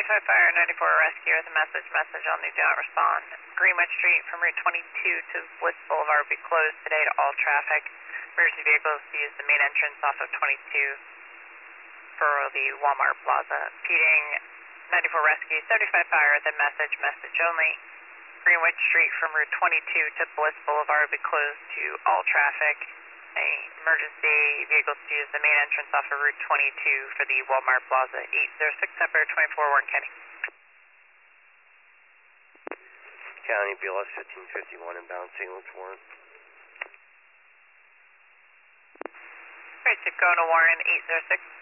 75 Fire, 94 Rescue with a message on the do not respond. Greenwood Street from Route 22 to Bliss Boulevard will be closed today to all traffic. Emergency vehicles use the main entrance off of 22 for the Walmart Plaza. Repeating, 94 Rescue, 75 Fire with a message only. Greenwood Street from Route 22 to Bliss Boulevard will be closed to all traffic. Emergency vehicles to use the main entrance off of Route 22 for the Walmart Plaza. 806 number 24 Warren County. County BLS 1551 inbound signal to Warren. Right, so going to Warren 806.